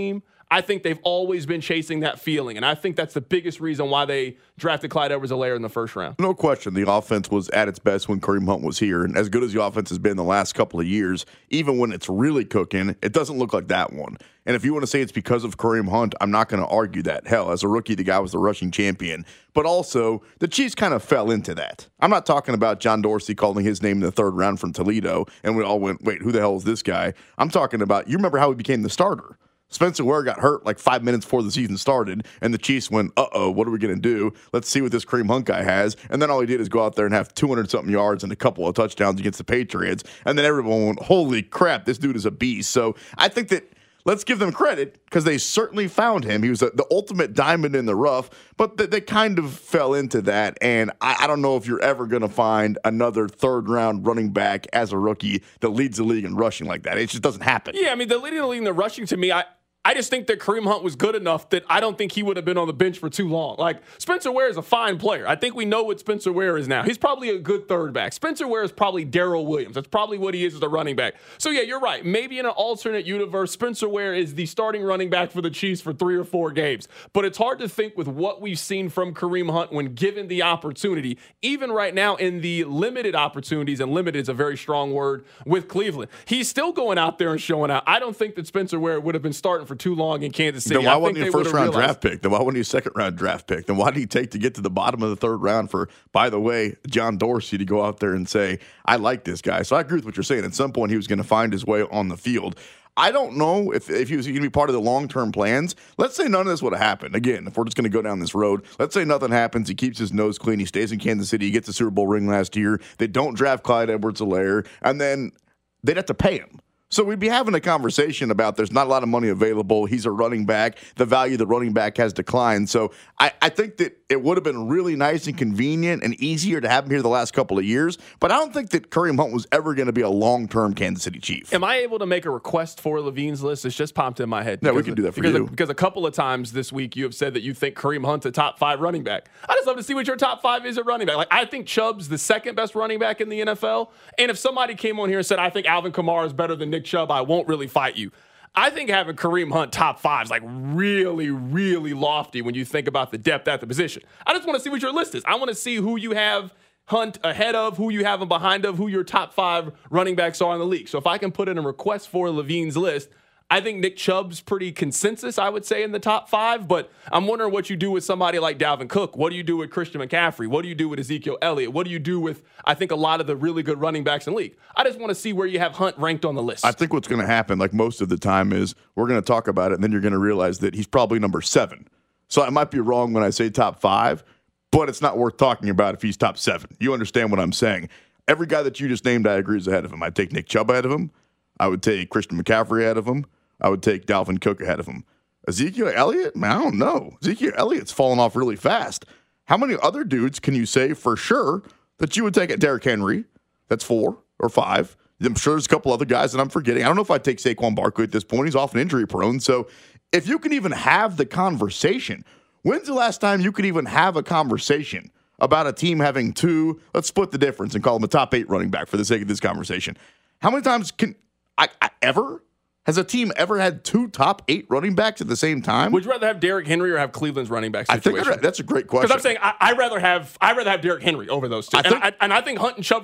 I think they've always been chasing that feeling, and I think that's the biggest reason why they drafted Clyde Edwards-Helaire in the first round. No question, the offense was at its best when Kareem Hunt was here, and as good as the offense has been the last couple of years, even when it's really cooking, it doesn't look like that one. And if you want to say it's because of Kareem Hunt, I'm not going to argue that. Hell, as a rookie, the guy was the rushing champion. But also, the Chiefs kind of fell into that. I'm not talking about John Dorsey calling his name in the third round from Toledo, and we all went, wait, who the hell is this guy? I'm talking about, you remember how he became the starter. Spencer Ware got hurt like 5 minutes before the season started, and the Chiefs went, uh-oh, what are we going to do? Let's see what this Kareem Hunt guy has. And then all he did is go out there and have 200-something yards and a couple of touchdowns against the Patriots. And then everyone went, holy crap, this dude is a beast. So I think that let's give them credit because they certainly found him. He was the ultimate diamond in the rough, but they kind of fell into that. And I don't know if you're ever going to find another third-round running back as a rookie that leads the league in rushing like that. It just doesn't happen. Yeah, I mean, the leading the league in the rushing, to me, I just think that Kareem Hunt was good enough that I don't think he would have been on the bench for too long. Like, Spencer Ware is a fine player. I think we know what Spencer Ware is now. He's probably a good third back. Spencer Ware is probably Darrell Williams. That's probably what he is as a running back. So, yeah, you're right. Maybe in an alternate universe, Spencer Ware is the starting running back for the Chiefs for 3 or 4 games. But it's hard to think with what we've seen from Kareem Hunt when given the opportunity, even right now in the limited opportunities, and limited is a very strong word, with Cleveland. He's still going out there and showing out. I don't think that Spencer Ware would have been starting for too long in Kansas City. Then why wasn't he a first-round draft pick? Then why wasn't he a second-round draft pick? Then why did he take to get to the bottom of the third round for, by the way, John Dorsey to go out there and say, I like this guy? So I agree with what you're saying. At some point, he was going to find his way on the field. I don't know if he was going to be part of the long-term plans. Let's say none of this would have happened. Again, if we're just going to go down this road, let's say nothing happens. He keeps his nose clean. He stays in Kansas City. He gets a Super Bowl ring last year. They don't draft Clyde Edwards-Helaire, and then they'd have to pay him. So we'd be having a conversation about there's not a lot of money available. He's a running back. The value of the running back has declined. So I think that it would have been really nice and convenient and easier to have him here the last couple of years. But I don't think that Kareem Hunt was ever going to be a long-term Kansas City Chief. Am I able to make a request for Levine's list? It's just popped in my head. Yeah, we can do that for you. Because a couple of times this week you have said that you think Kareem Hunt's a top 5 running back. I just love to see what your top 5 is at running back. Like, I think Chubb's the second best running back in the NFL. And if somebody came on here and said, I think Alvin Kamara is better than Nick Chubb, I won't really fight you. I think having Kareem Hunt top 5 is like really, really lofty when you think about the depth at the position. I just want to see what your list is. I want to see who you have Hunt ahead of, who you have him behind of, who your top 5 running backs are in the league. So if I can put in a request for Levine's list, I think Nick Chubb's pretty consensus, I would say, in the top 5, but I'm wondering what you do with somebody like Dalvin Cook. What do you do with Christian McCaffrey? What do you do with Ezekiel Elliott? What do you do with, I think, a lot of the really good running backs in the league? I just want to see where you have Hunt ranked on the list. I think what's going to happen, like most of the time, is we're going to talk about it, and then you're going to realize that he's probably number 7. So I might be wrong when I say top 5, but it's not worth talking about if he's top 7. You understand what I'm saying. Every guy that you just named, I agree, is ahead of him. I'd take Nick Chubb ahead of him. I would take Christian McCaffrey ahead of him. I would take Dalvin Cook ahead of him. Ezekiel Elliott? I don't know. Ezekiel Elliott's fallen off really fast. How many other dudes can you say for sure that you would take at Derrick Henry? That's 4 or 5. I'm sure there's a couple other guys that I'm forgetting. I don't know if I'd take Saquon Barkley at this point. He's often injury prone. So if you can even have the conversation, when's the last time you could even have a conversation about a team having 2, let's split the difference and call them a top 8 running back for the sake of this conversation? How many times can I ever? Has a team ever had 2 top 8 running backs at the same time? Would you rather have Derrick Henry or have Cleveland's running back situation? I think that's a great question. Because I'm saying I'd rather have Derrick Henry over those 2. I think Hunt and Chubb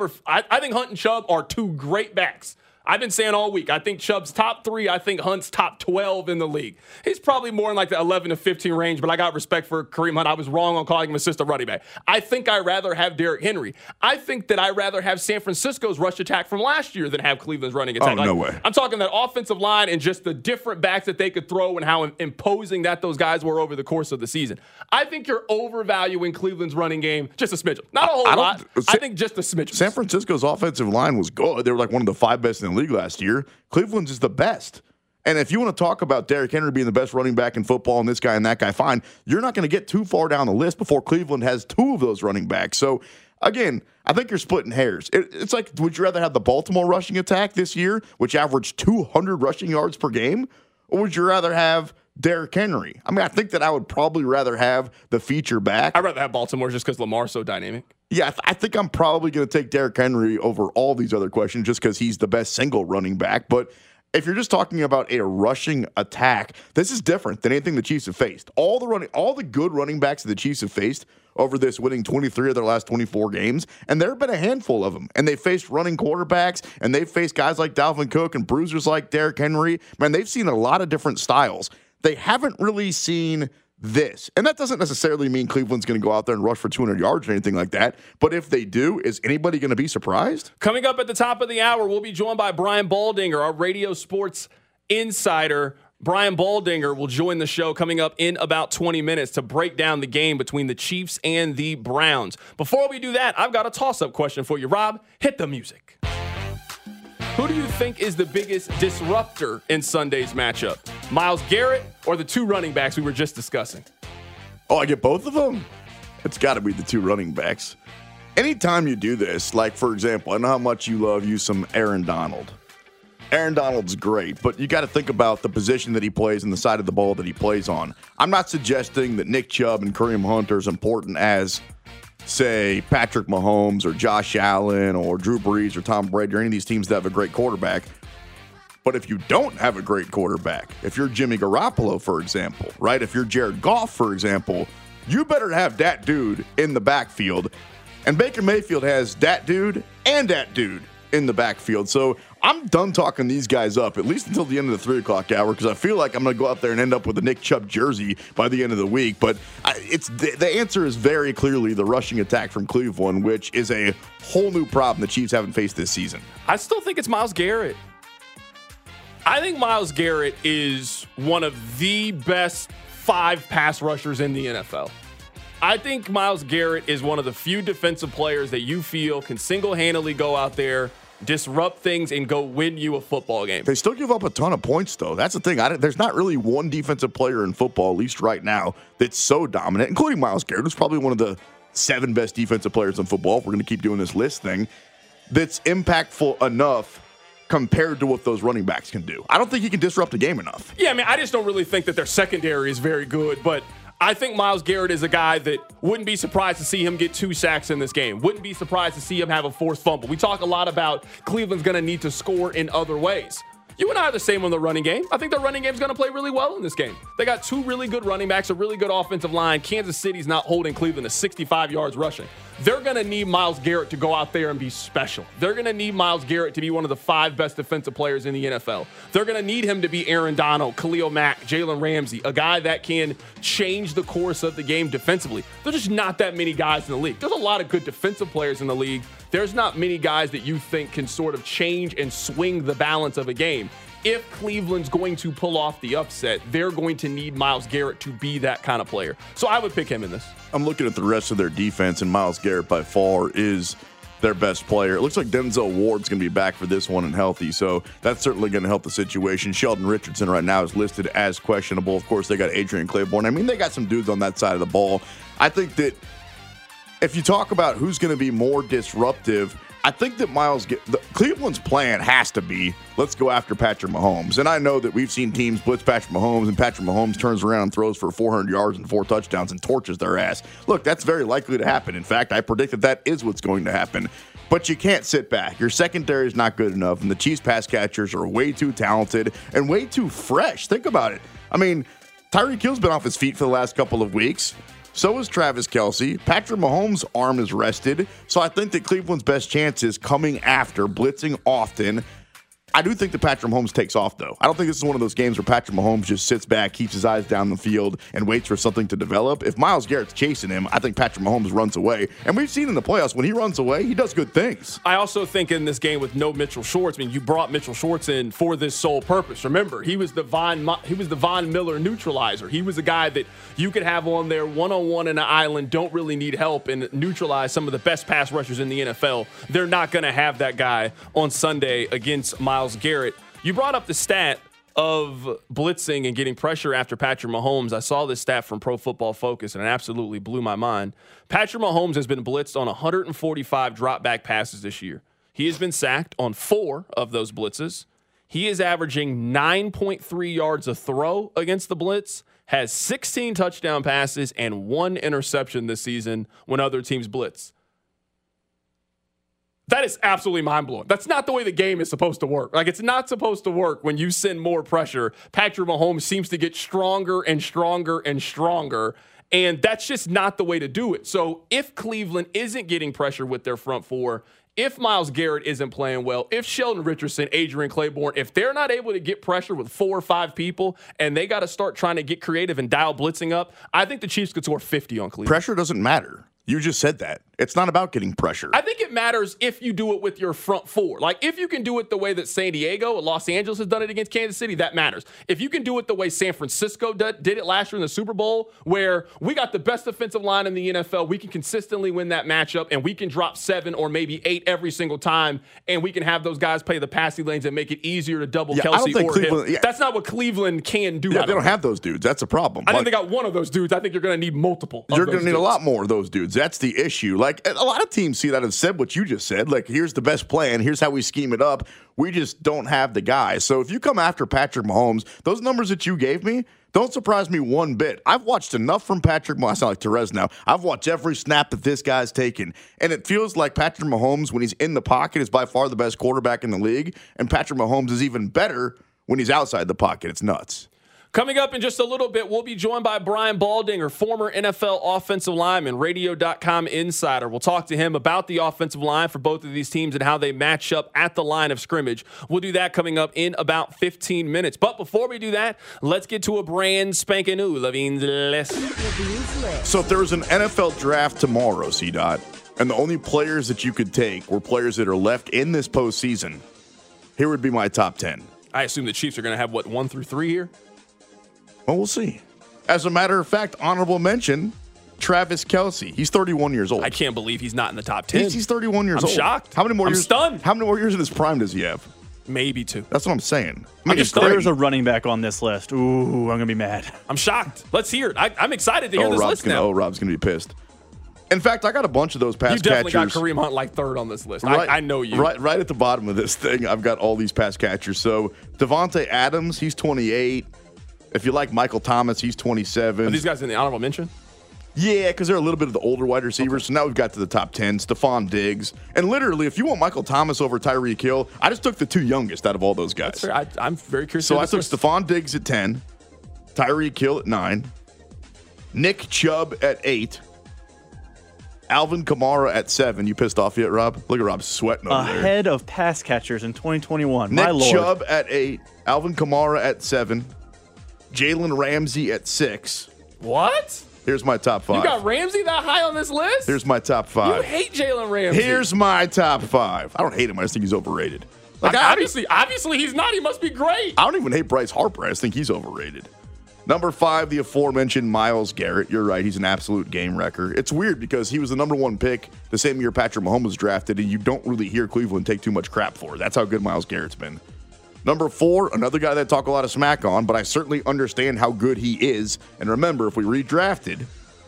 are 2 great backs. I've been saying all week, I think Chubb's top 3. I think Hunt's top 12 in the league. He's probably more in like the 11 to 15 range, but I got respect for Kareem Hunt. I was wrong on calling him a system running back. I think I'd rather have Derrick Henry. I think that I'd rather have San Francisco's rush attack from last year than have Cleveland's running attack. Oh, no way. I'm talking that offensive line and just the different backs that they could throw and how imposing that those guys were over the course of the season. I think you're overvaluing Cleveland's running game just a smidgen. Not a whole lot. I think just a smidgen. San Francisco's offensive line was good. They were like one of the 5 best in the league last year. Cleveland's is the best. And if you want to talk about Derrick Henry being the best running back in football and this guy and that guy, fine. You're not going to get too far down the list before Cleveland has 2 of those running backs. So, again, I think you're splitting hairs. It's like, would you rather have the Baltimore rushing attack this year, which averaged 200 rushing yards per game, or would you rather have Derrick Henry? I mean, I think that I would probably rather have the feature back. I'd rather have Baltimore just because Lamar's so dynamic. Yeah, I think I'm probably going to take Derrick Henry over all these other questions just because he's the best single running back. But if you're just talking about a rushing attack, this is different than anything the Chiefs have faced. All the good running backs that the Chiefs have faced over this, winning 23 of their last 24 games, and there have been a handful of them. And they faced running quarterbacks, and they've faced guys like Dalvin Cook and bruisers like Derrick Henry. Man, they've seen a lot of different styles. They haven't really seen this. And that doesn't necessarily mean Cleveland's going to go out there and rush for 200 yards or anything like that. But if they do, is anybody going to be surprised? Coming up at the top of the hour, we'll be joined by Brian Baldinger, our radio sports insider. Brian Baldinger will join the show coming up in about 20 minutes to break down the game between the Chiefs and the Browns. Before we do that, I've got a toss-up question for you. Rob, hit the music. Who do you think is the biggest disruptor in Sunday's matchup? Myles Garrett or the two running backs we were just discussing? Oh, I get both of them? It's got to be the two running backs. Anytime you do this, like, for example, I know how much you love some Aaron Donald. Aaron Donald's great, but you got to think about the position that he plays and the side of the ball that he plays on. I'm not suggesting that Nick Chubb and Kareem Hunt are as important as, say, Patrick Mahomes or Josh Allen or Drew Brees or Tom Brady or any of these teams that have a great quarterback. But if you don't have a great quarterback, if you're Jimmy Garoppolo, for example, right? If you're Jared Goff, for example, you better have that dude in the backfield. And Baker Mayfield has that dude and that dude in the backfield. So I'm done talking these guys up, at least until the end of the 3 o'clock hour, because I feel like I'm going to go out there and end up with a Nick Chubb jersey by the end of the week. But the answer is very clearly the rushing attack from Cleveland, which is a whole new problem the Chiefs haven't faced this season. I still think it's Myles Garrett. I think Myles Garrett is one of the best 5 pass rushers in the NFL. I think Myles Garrett is one of the few defensive players that you feel can single-handedly go out there, disrupt things, and go win you a football game. They still give up a ton of points, though. That's the thing. There's not really one defensive player in football, at least right now, that's so dominant, including Myles Garrett, who's probably one of the 7 best defensive players in football, if we're going to keep doing this list thing, that's impactful enough compared to what those running backs can do. I don't think he can disrupt a game enough. Yeah, I mean, I just don't really think that their secondary is very good, but I think Myles Garrett is a guy that wouldn't be surprised to see him get 2 sacks in this game. Wouldn't be surprised to see him have a forced fumble. We talk a lot about Cleveland's going to need to score in other ways. You and I are the same on the running game. I think their running game is going to play really well in this game. They got 2 really good running backs, a really good offensive line. Kansas City's not holding Cleveland to 65 yards rushing. They're going to need Myles Garrett to go out there and be special. They're going to need Myles Garrett to be one of the 5 best defensive players in the NFL. They're going to need him to be Aaron Donald, Khalil Mack, Jalen Ramsey, a guy that can change the course of the game defensively. There's just not that many guys in the league. There's a lot of good defensive players in the league. There's not many guys that you think can sort of change and swing the balance of a game. If Cleveland's going to pull off the upset, they're going to need Myles Garrett to be that kind of player. So I would pick him in this. I'm looking at the rest of their defense, and Myles Garrett by far is their best player. It looks like Denzel Ward's going to be back for this one and healthy, so that's certainly going to help the situation. Sheldon Richardson right now is listed as questionable. Of course, they got Adrian Claiborne. I mean, they got some dudes on that side of the ball. I think that if you talk about who's going to be more disruptive, I think that Cleveland's plan has to be, let's go after Patrick Mahomes. And I know that we've seen teams blitz Patrick Mahomes, and Patrick Mahomes turns around and throws for 400 yards and 4 touchdowns and torches their ass. Look, that's very likely to happen. In fact, I predict that is what's going to happen. But you can't sit back. Your secondary is not good enough, and the Chiefs pass catchers are way too talented and way too fresh. Think about it. I mean, Tyreek Hill's been off his feet for the last couple of weeks. So is Travis Kelce. Patrick Mahomes' arm is rested. So I think that Cleveland's best chance is coming after, blitzing often. I do think that Patrick Mahomes takes off, though. I don't think this is one of those games where Patrick Mahomes just sits back, keeps his eyes down the field, and waits for something to develop. If Myles Garrett's chasing him, I think Patrick Mahomes runs away. And we've seen in the playoffs, when he runs away, he does good things. I also think in this game with no Mitchell Schwartz, I mean, you brought Mitchell Schwartz in for this sole purpose. Remember, he was the Von Miller neutralizer. He was a guy that you could have on there one-on-one in an island, don't really need help, and neutralize some of the best pass rushers in the NFL. They're not going to have that guy on Sunday against Myles Garrett. You brought up the stat of blitzing and getting pressure after Patrick Mahomes. I saw this stat from Pro Football Focus, and it absolutely blew my mind. Patrick Mahomes has been blitzed on 145 drop-back passes this year. He has been sacked on 4 of those blitzes. He is averaging 9.3 yards a throw against the blitz, has 16 touchdown passes, and 1 interception this season when other teams blitz. That is absolutely mind-blowing. That's not the way the game is supposed to work. Like, it's not supposed to work when you send more pressure. Patrick Mahomes seems to get stronger and stronger and stronger, and that's just not the way to do it. So if Cleveland isn't getting pressure with their front four, if Myles Garrett isn't playing well, if Sheldon Richardson, Adrian Claiborne, if they're not able to get pressure with 4 or 5 people and they got to start trying to get creative and dial blitzing up, I think the Chiefs could score 50 on Cleveland. Pressure doesn't matter. You just said that. It's not about getting pressure. I think it matters if you do it with your front four. Like, if you can do it the way that San Diego or Los Angeles has done it against Kansas City, that matters. If you can do it the way San Francisco did it last year in the Super Bowl, where we got the best defensive line in the NFL, we can consistently win that matchup, and we can drop 7 or maybe 8 every single time, and we can have those guys play the passing lanes and make it easier to double Kelsey or Hill. Yeah. That's not what Cleveland can do. Yeah, they don't have those dudes. That's a problem. I think they got one of those dudes. I think you're going to need multiple. You're going to need a lot more of those dudes. That's the issue. Like, a lot of teams see that and said what you just said. Like, here's the best plan. Here's how we scheme it up. We just don't have the guys. So if you come after Patrick Mahomes, those numbers that you gave me don't surprise me one bit. I've watched enough from Patrick Mahomes. I sound like Therese now. I've watched every snap that this guy's taken. And it feels like Patrick Mahomes, when he's in the pocket, is by far the best quarterback in the league. And Patrick Mahomes is even better when he's outside the pocket. It's nuts. Coming up in just a little bit, we'll be joined by Brian Baldinger, former NFL offensive lineman, Radio.com insider. We'll talk to him about the offensive line for both of these teams and how they match up at the line of scrimmage. We'll do that coming up in about 15 minutes. But before we do that, let's get to a brand spanking new Levine's List. So if there was an NFL draft tomorrow, C-Dot, and the only players that you could take were players that are left in this postseason, here would be my top 10. I assume the Chiefs are going to have, 1 through 3 here? Well, we'll see. As a matter of fact, honorable mention, Travis Kelce. He's 31 years old. I can't believe he's not in the top 10. He's 31 years I'm old. shocked. How many more years? Stunned. How many more years in his prime does he have? Maybe 2. That's what I'm saying. If there's a running back on this list, ooh, I'm going to be mad. I'm shocked. Let's hear it. I'm excited to hear this list now. Rob's going to be pissed. In fact, I got a bunch of those pass catchers. You definitely got Kareem Hunt like 3rd on this list. Right, I know you. Right at the bottom of this thing, I've got all these pass catchers. So Devontae Adams, he's 28. If you like Michael Thomas, he's 27. Are these guys in the honorable mention? Yeah, because they're a little bit of the older wide receivers. Okay. So now we've got to the top 10. Stephon Diggs. And literally, if you want Michael Thomas over Tyreek Hill, I just took the 2 youngest out of all those guys. That's fair. I'm very curious. So I took Stephon Diggs at 10, Tyreek Hill at 9, Nick Chubb at 8, Alvin Kamara at 7. You pissed off yet, Rob? Look at Rob sweating over there. Ahead of pass catchers in 2021. Nick My Lord. Chubb at 8, Alvin Kamara at 7, Jalen Ramsey at 6. What? Here's my top 5. You got Ramsey that high on this list? Here's my top 5. You hate Jalen Ramsey. Here's my top 5. I don't hate him. I just think he's overrated. Obviously he's not. He must be great. I don't even hate Bryce Harper. I just think he's overrated. Number 5, the aforementioned Myles Garrett. You're right. He's an absolute game wrecker. It's weird because he was the number 1 pick the same year Patrick Mahomes was drafted, and you don't really hear Cleveland take too much crap for it. That's how good Myles Garrett's been. Number 4, another guy that I talk a lot of smack on, but I certainly understand how good he is. And remember, if we redrafted,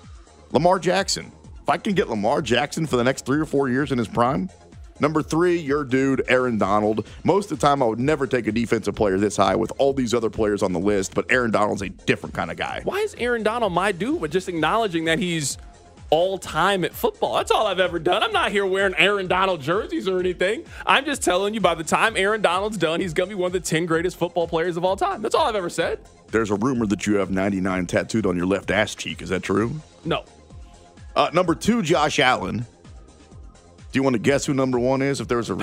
Lamar Jackson. If I can get Lamar Jackson for the next 3 or 4 years in his prime. Number 3, your dude, Aaron Donald. Most of the time, I would never take a defensive player this high with all these other players on the list, but Aaron Donald's a different kind of guy. Why is Aaron Donald my dude with just acknowledging that he's all-time at football? That's all I've ever done. I'm not here wearing Aaron Donald jerseys or anything. I'm just telling you, by the time Aaron Donald's done, he's going to be one of the 10 greatest football players of all time. That's all I've ever said. There's a rumor that you have 99 tattooed on your left ass cheek. Is that true? No. Number 2, Josh Allen. Do you want to guess who number 1 is if there was a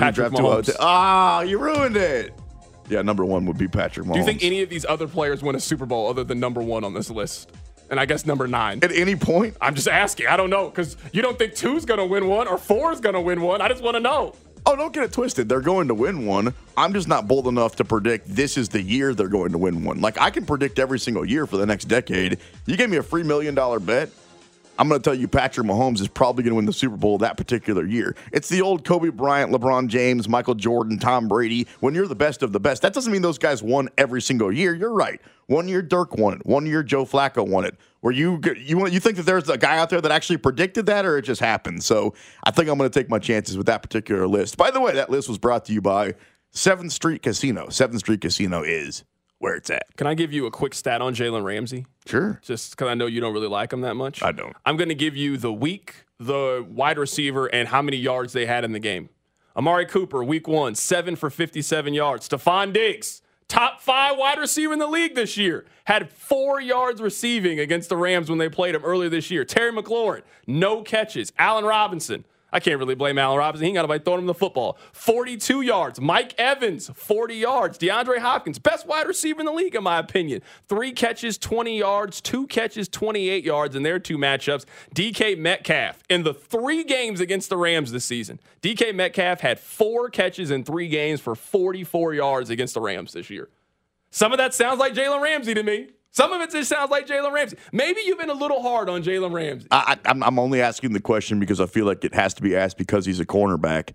redraft? You ruined it. Yeah, number 1 would be Patrick Mahomes. Do you think any of these other players win a Super Bowl other than number 1 on this list? And I guess number 9. At any point? I'm just asking. I don't know, because you don't think 2's going to win one or 4's going to win one. I just want to know. Oh, don't get it twisted. They're going to win one. I'm just not bold enough to predict this is the year they're going to win one. Like, I can predict every single year for the next decade. You gave me a free $1 million bet, I'm going to tell you Patrick Mahomes is probably going to win the Super Bowl that particular year. It's the old Kobe Bryant, LeBron James, Michael Jordan, Tom Brady. When you're the best of the best, that doesn't mean those guys won every single year. You're right. 1 year Dirk won it. 1 year Joe Flacco won it. Where you think that there's a guy out there that actually predicted that, or it just happened? So I think I'm going to take my chances with that particular list. By the way, that list was brought to you by 7th Street Casino. 7th Street Casino is where it's at. Can I give you a quick stat on Jalen Ramsey? Sure. Just because I know you don't really like him that much. I don't. I'm going to give you the week, the wide receiver, and how many yards they had in the game. Amari Cooper, week 1, 7 for 57 yards. Stephon Diggs, top 5 wide receiver in the league this year, had 4 yards receiving against the Rams when they played him earlier this year. Terry McLaurin, no catches. Allen Robinson, I can't really blame Allen Robinson. He ain't got nobody throwing him the football. 42 yards. Mike Evans, 40 yards. DeAndre Hopkins, best wide receiver in the league, in my opinion. 3 catches, 20 yards. 2 catches, 28 yards in their 2 matchups. DK Metcalf, in the 3 games against the Rams this season, DK Metcalf had 4 catches in 3 games for 44 yards against the Rams this year. Some of that sounds like Jalen Ramsey to me. Some of it just sounds like Jalen Ramsey. Maybe you've been a little hard on Jalen Ramsey. I'm only asking the question because I feel like it has to be asked because he's a cornerback.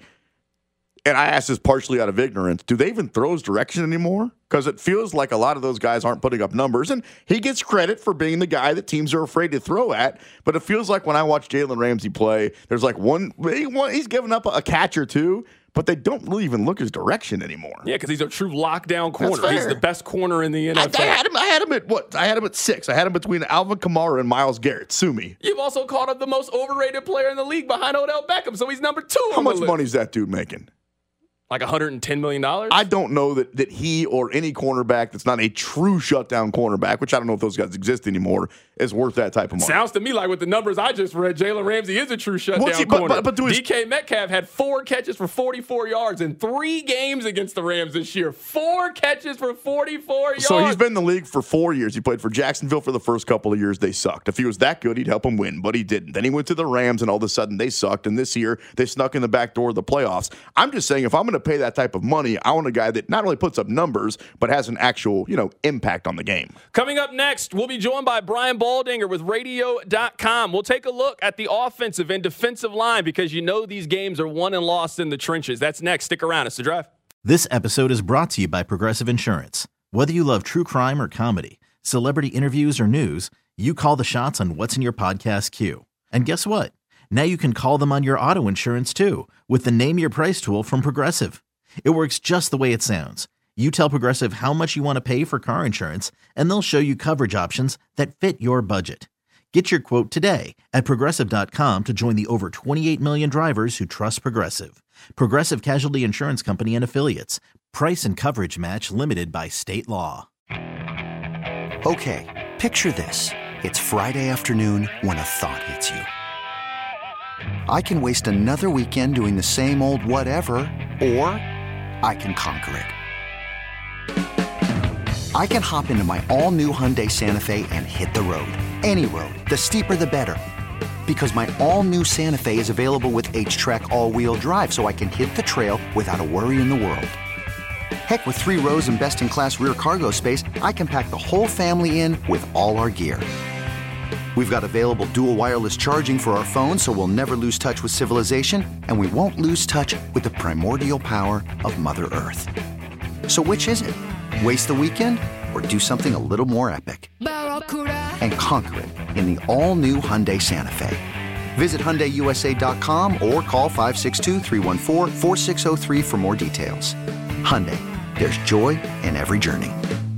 And I ask this partially out of ignorance. Do they even throw his direction anymore? Because it feels like a lot of those guys aren't putting up numbers. And he gets credit for being the guy that teams are afraid to throw at. But it feels like when I watch Jalen Ramsey play, there's like he's given up a catch or 2. But they don't really even look his direction anymore. Yeah, because he's a true lockdown corner. He's the best corner in the NFL. I had him at what? I had him at 6. I had him between Alvin Kamara and Myles Garrett. Sue me. You've also called him the most overrated player in the league behind Odell Beckham, so he's number 2 on the How much list. money is that dude making? Like $110 million? I don't know that he or any cornerback that's not a true shutdown cornerback, which I don't know if those guys exist anymore, is worth that type of money. Sounds to me like with the numbers I just read, Jalen Ramsey is a true shutdown corner. But DK Metcalf had 4 catches for 44 yards in 3 games against the Rams this year. 4 catches for 44 yards. So he's been in the league for 4 years. He played for Jacksonville for the first couple of years. They sucked. If he was that good, he'd help him win, but he didn't. Then he went to the Rams, and all of a sudden they sucked. And this year, they snuck in the back door of the playoffs. I'm just saying, if I'm going to pay that type of money, I want a guy that not only puts up numbers, but has an actual, impact on the game. Coming up next, we'll be joined by Brian Baldinger with Radio.com. We'll take a look at the offensive and defensive line because these games are won and lost in the trenches. That's next. Stick around. It's The Drive. This episode is brought to you by Progressive Insurance. Whether you love true crime or comedy, celebrity interviews or news, you call the shots on what's in your podcast queue. And guess what? Now you can call them on your auto insurance too with the Name Your Price tool from Progressive. It works just the way it sounds. You tell Progressive how much you want to pay for car insurance, and they'll show you coverage options that fit your budget. Get your quote today at Progressive.com to join the over 28 million drivers who trust Progressive. Progressive Casualty Insurance Company and Affiliates. Price and coverage match limited by state law. Okay, picture this. It's Friday afternoon when a thought hits you. I can waste another weekend doing the same old whatever, or I can conquer it. I can hop into my all-new Hyundai Santa Fe and hit the road. Any road. The steeper, the better. Because my all-new Santa Fe is available with H-Track all-wheel drive, so I can hit the trail without a worry in the world. Heck, with 3 rows and best-in-class rear cargo space, I can pack the whole family in with all our gear. We've got available dual wireless charging for our phones, so we'll never lose touch with civilization, and we won't lose touch with the primordial power of Mother Earth. So which is it? Waste the weekend or do something a little more epic? And conquer it in the all-new Hyundai Santa Fe. Visit HyundaiUSA.com or call 562-314-4603 for more details. Hyundai, there's joy in every journey.